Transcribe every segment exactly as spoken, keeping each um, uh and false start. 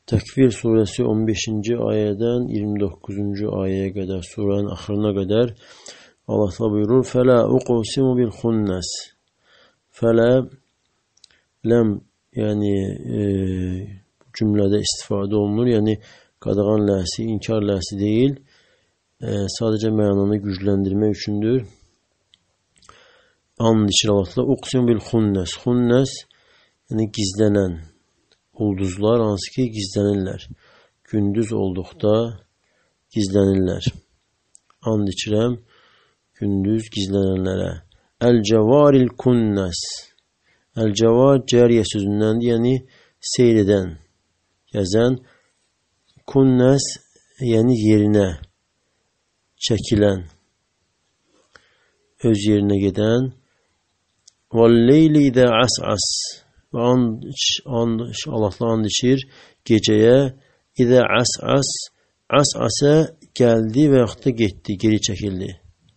Təkvir surəsi on beşinci ayədən iyirmi doqquzuncu ayəyə qədər, surənin axırına qədər Allah təala buyurur: "Fələ uqsimu bil xunnas." Fələ ləm, yəni e, cümlədə istifadə olunur, yəni qadağan ləhsi, inkar ləhsi deyil, e, sadəcə mənanı gücləndirmək üçündür. And içir Allah təala uqsimu bil xunnas. Xunnas yəni gizlənən ulduzlar, hansı ki gizlənirlər. Gündüz olduqda gizlənirlər. And içirəm gündüz gizlənənlərə. Əl-cəvaril kunnas. Əl-cəvar cəriyə sözündəndir, yəni seyr edən, gəzən. Kunnas yəni yerinə çəkilən, öz yerinə gedən. Vəl-leyli idə as-as. Və and, and, Allah and içir gecəyə. İdə as-as. As-asə gəldi və yaxud da getdi, geri çəkildi.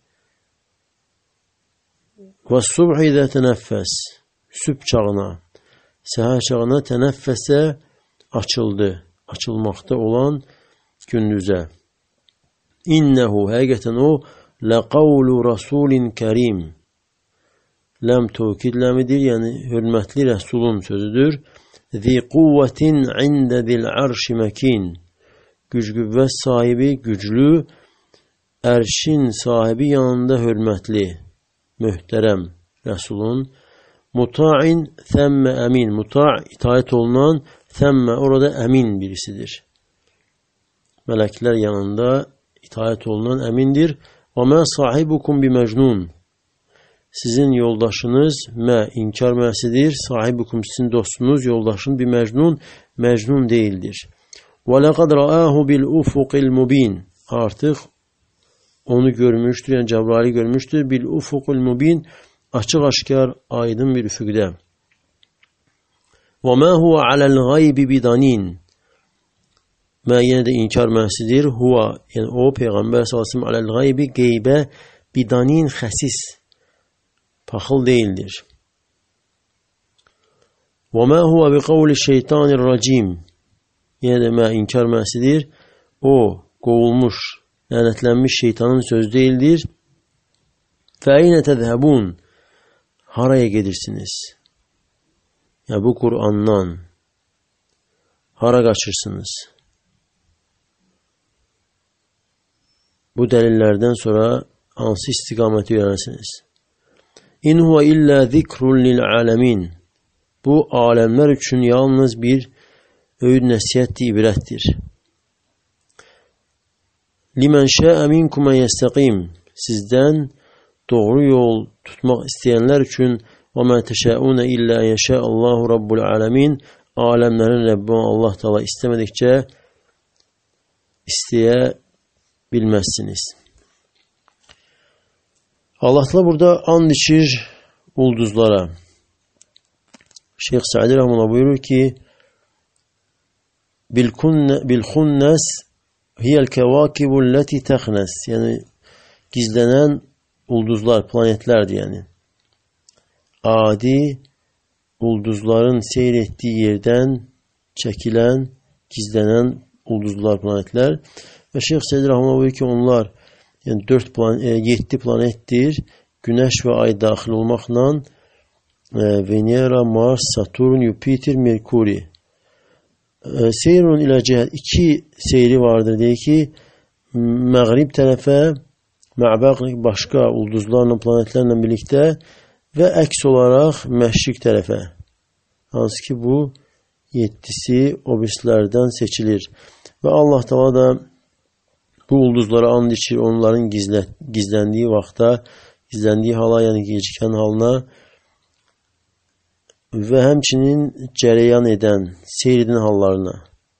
Və subh idə tənəffəs. Sübh çağına, səhər çağına tənəffəsə açıldı. Açılmaqda olan gündüzə. İnnəhu, həqiqətən o, ləqavlu rasulin kərim. Ləm tövkid ləmidir, yəni hörmətli rəsulun sözüdür. Zi quvvətin ində zil ərşi məkin. Güc-qüvvət sahibi, güclü, ərşin sahibi yanında hörmətli, möhtərəm rəsulun. Muta'in thəmmə əmin. Muta' itaət olunan, thəmmə orada əmin birisidir. Mələklər yanında itaət olunan əmindir. Və mə sahibukum biməcnun. Sizin yoldaşınız mə inkar məsidir. Sahibukum sizin dostunuz, yoldaşın biməcnun, məcnun deyildir. Və ləqəd rəəhu bil ufuqil mubin. Artıq onu görmüşdür, yəni Cəbraili görmüşdür. Bil ufuqil mubin. Açıq-aşkar, aydın bir üfüqdə. Və mə huvə aləl qaybi bidanin. Mə yenə də inkar məhsidir. Huvə, yəni o, Peyğəmbər sallallahu əleyhi və səlləm aləl qaybi, qeybə, bidanin xəsis, paxıl deyildir. Və mə huvə bi qavli şeytanir racim. Yenə də mə inkar məhsidir. O, qovulmuş, lənətlənmiş şeytanın sözü deyildir. Fəinə təzhəbun. Haraya gedirsiniz? Ya bu Kur'an'dan hara qaçırsınız? Bu dəlillərdən sonra hansı istiqaməti görərsiniz? İn huwa illa zikrun lil alamin. Bu aləmlər üçün yalnız bir öğüd nəsihətdir, ibrətdir. Limen şa'a minkum en yestaqim. Sizdən doğru yol tutmaq istəyənlər üçün və mə təşəunə illə yəşəəllahu rabbul aləmin. Aləmlərin Rəbbi Allah Teala istəmədikcə istəyə bilməzsiniz. Allah Teala burada and içir ulduzlara. Şeyx Sa'di Rəhməllah buyurur ki, bil-xunnas hiyəl kəvakibul ləti təxnəs. Yəni gizlənən ulduzlar, planetlərdir yəni. Adi ulduzların seyr etdiyi yerdən çəkilən, gizlənən ulduzlar, planetlər. Və Şeyx Sa'di Rəhməllah buyurur ki, onlar yəni dörd plan, e, yeddi planetdir. Günəş və ay daxil olmaqla e, Venera, Mars, Saturn, Jupiter, Merkuri. E, Seyrun ilə cəhət iki seyri vardır. Deyir ki, məğrib tərəfə məbəq başqa ulduzlarla, planetlərlə birlikdə və əks olaraq məşriq tərəfə. Hansı ki, bu yeddisi obislərdən seçilir. Və Allah Teala da bu ulduzlara and içir, onların gizlə, gizləndiyi vaxta, gizləndiyi hala, yəni gecikən halına və həmçinin cərəyan edən, seyr edən hallarına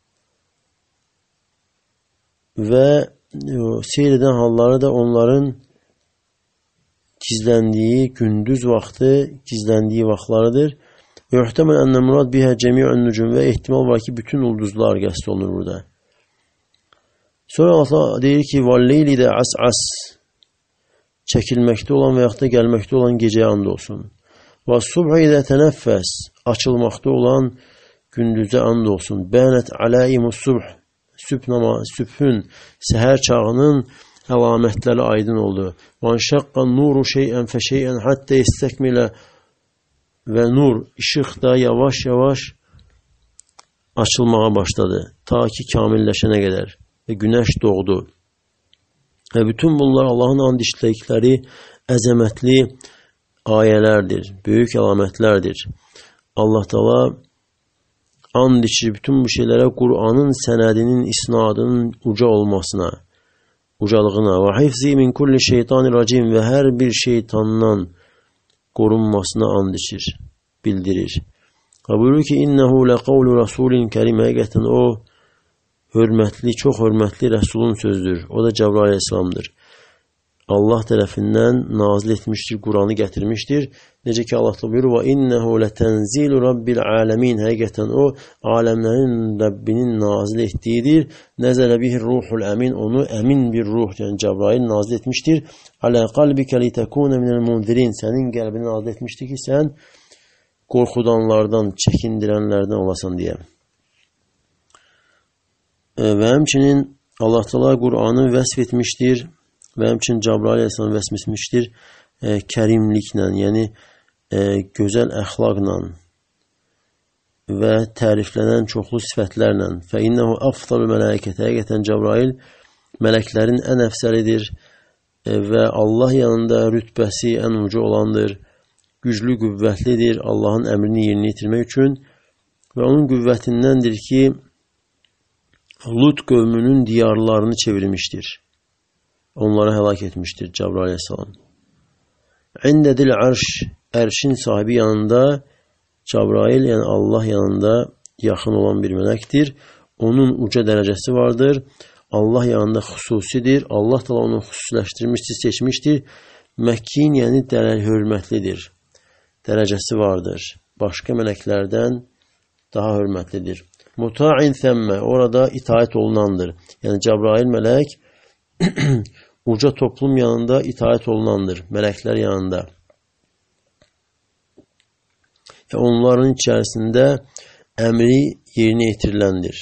və seyr edən halları da onların gizləndiyi, gündüz vaxtı gizləndiyi vaxtlarıdır. Və yuhtəməl ənə murad bihə cəmi'un nucum və ehtimal var ki, bütün ulduzlar qəsd olunur burada. Sonra Allah deyir ki, vəlleyli də as-as, çəkilməkdə olan və yaxud da gəlməkdə olan gecəyə and olsun. Və subhi də tənəffəs, açılmaqda olan gündüzə and olsun. Bənət aləyhimus subh. Sübh namazı, sübhün, səhər çağının əlamətləri aydın oldu. Və şəqqan nuru şeyən fə şeyən hatta istəkmilə və nur, işıq da yavaş-yavaş açılmağa başladı. Ta ki kamilləşənə qədər. Və günəş doğdu. Və bütün bunlar Allahın and içdikləri əzəmətli ayələrdir, böyük əlamətlərdir. Allah Teala and içir bütün bu şeylərə Qur'anın sənədinin, isnadının uca olmasına, ucalığına və hifzi min kulli şeytanirracim və hər bir şeytandan qorunmasına and içir, bildirir. Və buyurur ki, innəhu ləqavlu rasulin kərim, həqiqətən o hörmətli, çox hörmətli Rəsulun sözdür. O da Cəbrail əleyhissalamdır. Allah tərəfindən nazil etmişdir, Qur'anı gətirmişdir. Necə ki Allah buyurur, və innəhu lətənzilu rabbil aləmin, həqiqətən o, aləmlərin Rəbbinin nazil etdiyidir. Nəzələ bihir ruhul əmin, onu əmin bir ruh, yəni Cəbrail nazil etmişdir. Alə qalbikə litəkunə minəl mundirin, sənin qəlbini nazil etmişdir ki, sən qorxudanlardan, çəkindirənlərdən olasan deyə. Və həmçinin Allah Teala Qur'anı vəsf etmişdir. Və həmçinin Cəbrail əleyhissalam vəsf etmişdir e, kərimliklə, yəni e, gözəl əxlaqla və təriflənən çoxlu sifətlərlə. Fə innəhu afdalu mələikətə, həqiqətən Cəbrail mələklərin ən əfsəlidir e, və Allah yanında rütbəsi ən ucu olandır, güclü, qüvvətlidir Allahın əmrini yerinə yetirmək üçün və onun qüvvətindəndir ki, Lut qövmünün diyarlarını çevirmişdir. Onları həlak etmişdir Cəbrail əleyhissalam. İndədil arş, ərşin sahibi yanında Cəbrail, yəni Allah yanında yaxın olan bir mələkdir. Onun uca dərəcəsi vardır. Allah yanında xüsusidir. Allah da onu xüsusiləşdirmişdir, seçmişdir. Məkkin, yəni dərəl hörmətlidir. Dərəcəsi vardır. Başqa mələklərdən daha hörmətlidir. Muta'in thəmmə, orada itaət olunandır. Yəni Cəbrail mələk uca toplum yanında itaət olunandır, mələklər yanında. Və onların içərisində əmri yerinə yetiriləndir.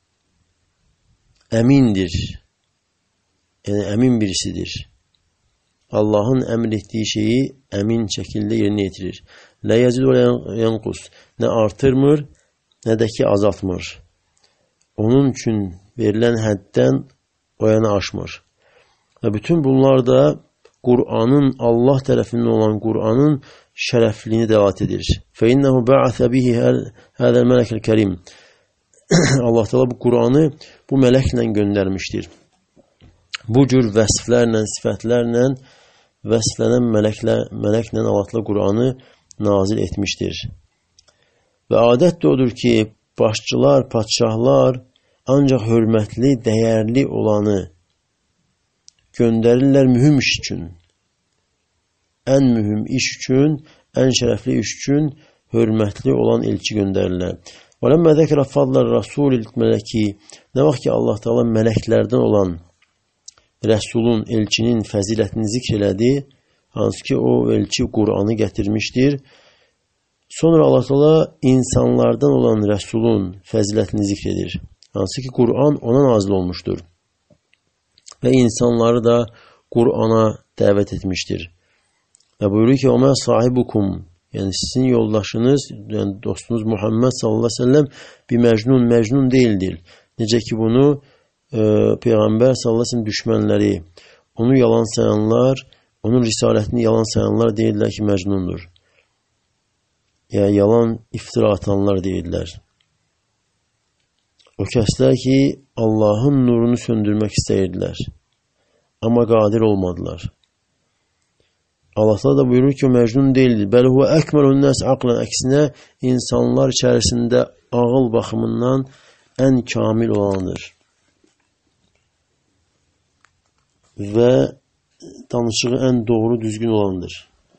Əmindir. Yəni əmin birisidir. Allahın əmr etdiyi şeyi əmin şəkildə yerinə yetirir. Lə yəzid və yənqus. Nə artırmır, nə də ki azaltmır. Onun üçün verilən həddən o yana aşmır. Və bütün bunlar da Qur'anın, Allah tərəfindən olan Qur'anın şərəfliyini dəlat edir. Fə innəhu bə'əsə bihi hədəl mələkəl kərim. Allah Teala bu Qur'anı bu mələklə göndərmişdir. Bu cür vəsflərlə, sifətlərlə vəsflənən mələklə, mələklə Allah Teala Qur'anı nazil etmişdir. Və adət də odur ki, başçılar, padşahlar ancaq hörmətli, dəyərli olanı göndərirlər mühüm iş üçün. Ən mühüm iş üçün, ən şərəfli iş üçün hörmətli olan elçi göndərirlər. Və ləmmə zəkərə fadlar rasulil mələki, nə vaxt ki Allah Teala mələklərdən olan Rəsulun, elçinin fəzilətini zikr elədi, hansı ki o elçi Qur'anı gətirmişdir. Sonra Allah Teala insanlardan olan Rəsulun fəzilətini zikr edir. Hansı ki Qur'an ona nazil olmuşdur. Və insanları da Qur'ana dəvət etmişdir. Və buyurur ki, "Oma sahibukum", yəni sizin yoldaşınız, yəni dostunuz Muhammed sallallahu əleyhi və səlləm bir məcnun, məcnun deyildir. Necə ki bunu e, Peyğəmbər sallallahu əleyhi və səlləm düşmənləri, onu yalan sayanlar, onun risalətini yalan sayanlar deyirlər ki, məcnundur. Yəni yalan iftira atanlar deyirlər. O kəslər ki, Allahın nurunu söndürmək istəyirdilər. Amma qadir olmadılar. Allah da buyurur ki, o məcnun deyildir. Bəli, huvə əkməlun nəs aqlan, əksinə insanlar içərisində ağıl baxımından ən kamil olandır. Və danışığı ən doğru, düzgün olandır.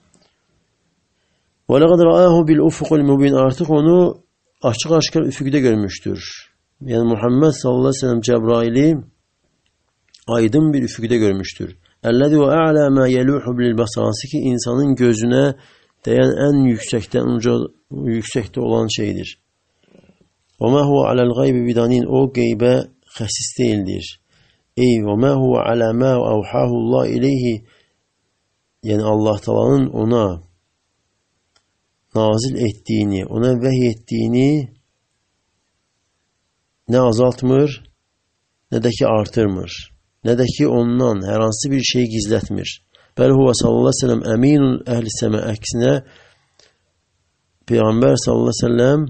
Və ləqəd rəəhu bil ufuqul mubin, artıq onu açıq-aşkar üfüqdə görmüşdür. Yəni Muhammed sallallahu əleyhi və səlləm Cəbraili aydın bir üfüqdə görmüşdür. Əlləzi və a'la ma yeluhu bil basarı, ki insanın gözünə dəyən ən yüksəkdən uca yüksəkdə olan şeydir. Və mə huve aləl qaybi bidanin. O qeybə xəsis deyildir. Ey və mə huve alə mə əvhahullah ileyhi. Yəni Allah Taala'nın ona nazil etdiyini, ona vəhy etdiyini nə azaltmır, nə də ki artırmır. Nə də ki ondan hər hansı bir şey gizlətmir. Bəli huve sallallahu aleyhi ve sellem əminun əhli səmə. Əksinə Peyğəmbər sallallahu aleyhi ve sellem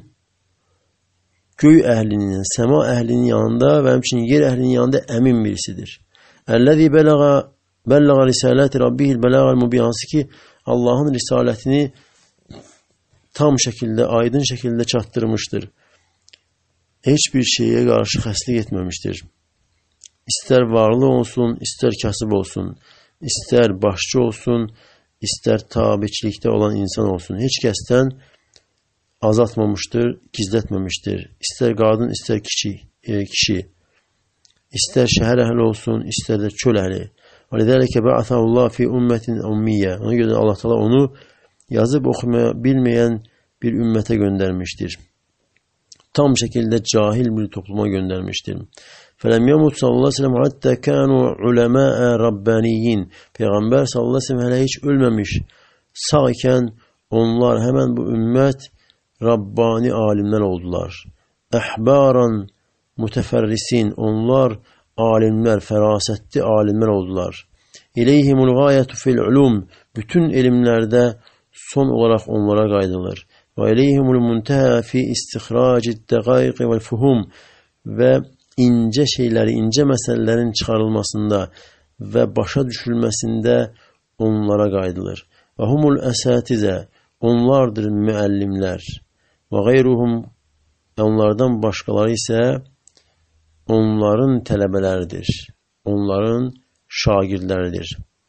göy əhlinin, səma əhlinin yanında və həmçinin yer əhlinin yanında əmin birisidir. Əlləzi bələğa bəlləğa risaləti rabbihil bələğəl mubin. Hansı ki Allahın risalətini tam şəkildə, aydın şəkildə çatdırmışdır. Heç bir şeyə qarşı xəslik etməmişdir. İstər varlı olsun, istər kasıb olsun, istər başçı olsun, istər tabiçilikdə olan insan olsun. Heç kəsdən azaltmamışdır, gizlətməmişdir. İstər qadın, istər kişi, e, kişi. İstər şəhər əhli olsun, istər də çöl əhli. وَلِذَلِكَ بَعَثَهُ اللّٰهُ فِي اُمَّةٍ اُمِّيَّ. Ona görə Allah Teala onu yazıb oxumaya bilməyən bir ümmətə göndərmişdir. Tam şəkildə cahil bir topluma göndərmişdir. فَلَمْ يَمُتْ sallallahu aleyhi ve sellem hatta كَانُوا عُلَمَاءَ رَبَّانِيِّينَ. Peyğəmbər sallallahu aleyhi ve sellem hələ heç ölməmiş. Sağ ikən onlar həmən bu ümmət Rabbani alimlər oldular. Əhbaran mütəfərrisin. Onlar alimlər, fərasətli alimlər oldular. İleyhimul gayətu fil ulum. Bütün elmlərdə son olaraq onlara qayıdılır. Və ileyhimul muntəhə fi istixracid dəqaiq vəl fuhum. Və incə şeyləri, incə məsələlərin çıxarılmasında və başa düşülməsində onlara qayıdılır. Və humul əsatizə. Onlardır müəllimlər. Və qeyruhum. Onlardan başqaları isə onların tələbələridir. Onların şagirdləridir.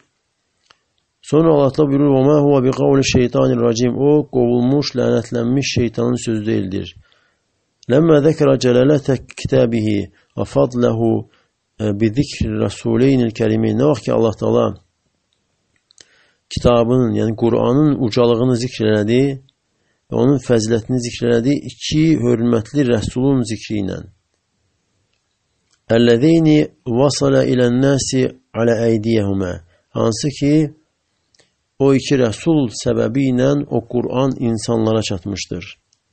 Sonra Allah Teala buyurur: "Və mə huve bi qavli şeytanir-racim." O qovulmuş, lənətlənmiş şeytanın sözü deyildir. Ləmmə zəkərə cəlalətə kitabihi və fadləhu bi zikri rasuleynil kərimin. Nə vaxt ki Allah Teala kitabının, yəni Qur'anın ucalığını zikr elədi və onun fəzilətini zikr elədi iki hörmətli rəsulun zikri ilə. Əllezeyni vasala ilən-nasi alə əydiyəhumə. Hansı ki o iki rəsul səbəbi ilə o Qur'an insanlara çatmışdır.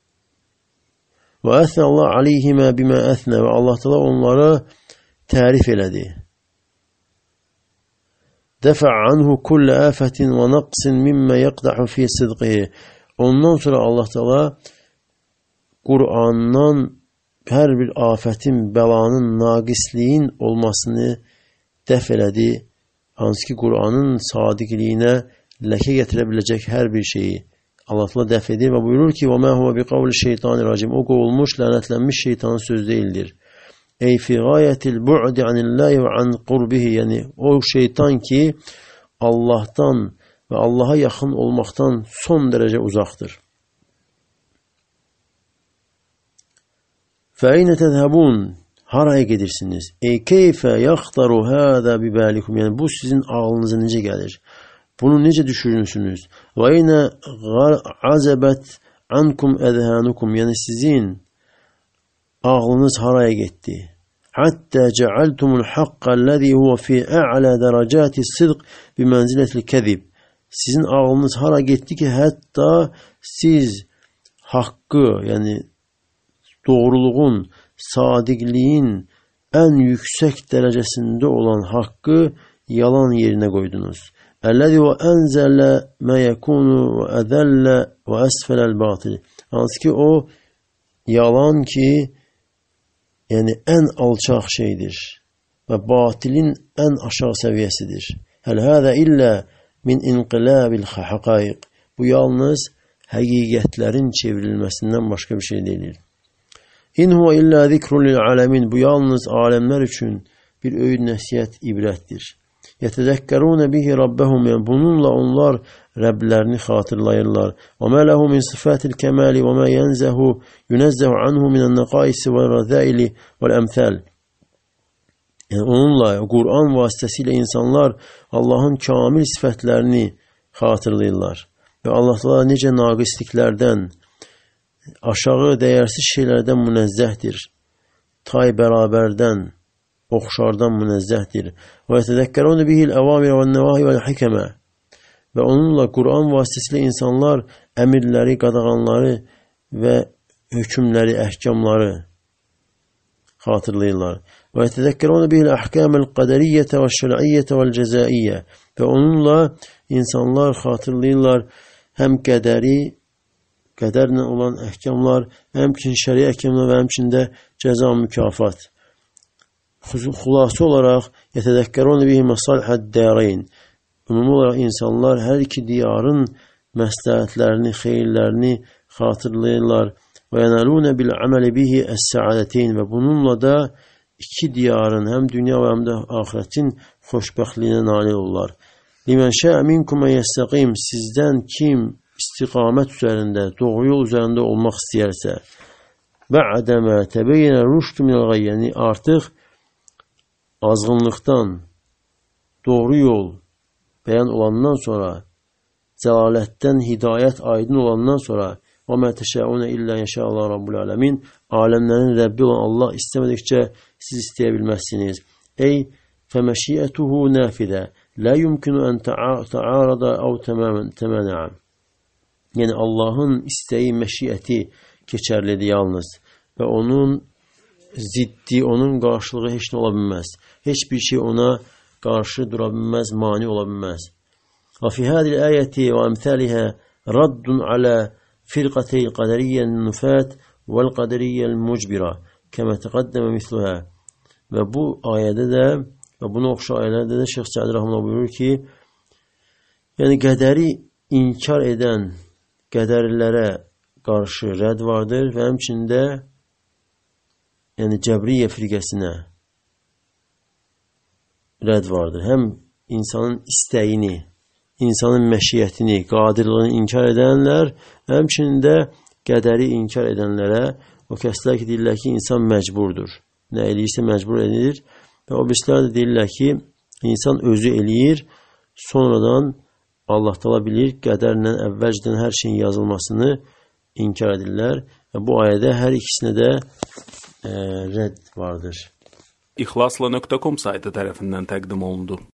Və əsnə Allah aleyhimə bimə əsnə. Və Allah Teala onlara tərif elədi. Dəfə anhu kullə əfətin və naqsin mimmə yəqdahu fi sidqihi. Ondan sonra Allah Teala Qur'andan hər bir afətin, bəlanın, naqisliyin olmasını dəf elədi. Hansı ki Qur'anın sadiqliyinə ləkə gətirə biləcək hər bir şeyi Allah Teala dəf edir və buyurur ki: "Və mə huve bi qavli şeytanir-racim." O qovulmuş, lənətlənmiş şeytanın sözü deyildir. Ey fi gayetil bu'di anillahi və an qurbihi. Yəni o şeytan ki Allahdan və Allaha yaxın olmaqdan son dərəcə uzaqdır. Fəynə təzhəbun. Haraya gedirsiniz? Ey keyfə yaxtaru hədə bibəlikum. Yəni bu sizin ağlınıza necə gəlir? Bunu necə düşünürsünüz? Və eynə azəbət ankum əzhənukum. Yəni sizin ağlınız haraya getdi? Hatta cəaltumul haqqəl-ləzi huve fi a'la dərəcəti sidq bimənzilətil kəzib. Sizin ağlınız hara getdi ki, hətta siz haqqı, yəni doğruluğun, sadiqliyin ən yüksək dərəcəsində olan haqqı yalan yerinə qoydunuz. Əlləzi və ənzələ mə yəkunu və ədəllə və əsfələl batil. Hansı ki o yalan ki, yəni ən alçaq şeydir və batilin ən aşağı səviyyəsidir. Həl hədə illə min inqilabil haqaiq. Bu yalnız həqiqətlərin çevrilməsindən başqa bir şey deyil. İn huve illa zikrun lil alamin. Bu yalnız aləmlər üçün bir öyüd, nəsihət, ibrətdir. Yetezekkerune bihi rabbahum. Yəni bununla onlar Rəblərini xatırlayırlar. Və mə lehu min sifatil kemali və mə yənzəhu yunəzzəhu anhu minən nəqaisi və rəzəili vəl əmthəl. Yəni onunla, Qur'an vasitəsilə insanlar Allahın kamil sifətlərini xatırlayırlar. Və Allah Teala necə naqisliklərdən, aşağı dəyərsiz şeylərdən münezzəhdir. Tay bərabərdən, oxşardan münezzəhdir. Və yətədəkkərun bihil əvamir və nəvahi və hikəmə. Və onunla Quran vasitəsilə insanlar əmirləri, qadağanları və hökmləri, əhkamları xatırlayırlar. Və yətədəkkərun bihil əhkəməl qədəriyyətə və şər'iyyətə və cəzaiyyə. Və onunla insanlar xatırlayırlar həm qədəri, qədərlə olan əhkamlar, həmçinin şəri əhkamlar və həmçində cəza mükafat. Xülasə olaraq yətədəkkərun bihi məsalihəd dərayn. Ümumi olaraq insanlar hər iki diyarın məsləhətlərini, xeyirlərini xatırlayırlar. Və yənəlunə bil əməli bihi əs-səadəteyn. Və bununla da iki diyarın, həm dünya və həm də axirətin xoşbəxtliyinə nail olurlar. Limən şəə minkum ən yəstəqim. Sizdən kim istiqamət üzərində, doğru yol üzərində olmaq istəyərsə, bə'dəmə təbəyyənə rüşdü minəl gayy. Yəni artıq azğınlıqdan doğru yol bəyan olandan sonra, cəlalətdən hidayət aydın olandan sonra, və mə təşəunə illə inşallah Rabbul aləmin, aləmlərin Rəbbi olan Allah istəmədikcə siz istəyə bilməzsiniz. Ey fəməşiyyətuhu nəfidə, lə yumkinu ən təarada əv təmənəə. Yəni Allahın istəyi, məşiyyəti keçərlidir yalnız və onun ziddi, onun qarşılığı heç nə ola bilməz. Heç bir şey ona qarşı dura bilməz, mani ola bilməz. Və fi hədil əyəti və əmthəlihə raddun alə firqəteyl qədəriyyən nüfət vəl qədəriyyəl mücbirə kəmə təqəddəmə misluhə. Və bu ayədə də və buna oxşar ayələrdə də Şeyx Səadi Rəhməllah buyurur ki, yəni qədəri inkar edən qədərlərə qarşı rədd vardır və həmçində yəni Cəbriyyə firqəsinə rədd vardır. Həm insanın istəyini, insanın məşiyyətini, qadirlığını inkar edənlər, həmçində qədəri inkar edənlərə o kəslər ki, deyirlər ki, insan məcburdur. Nə eləyirsə məcbur edilir və o birislər də deyirlər ki, insan özü eləyir, sonradan Allah təala bilir, qədərlə əvvəlcədən hər şeyin yazılmasını inkar edirlər və bu ayədə hər ikisinə də e, rədd vardır. İxlasla nöqtə com saytı tərəfindən təqdim olundu.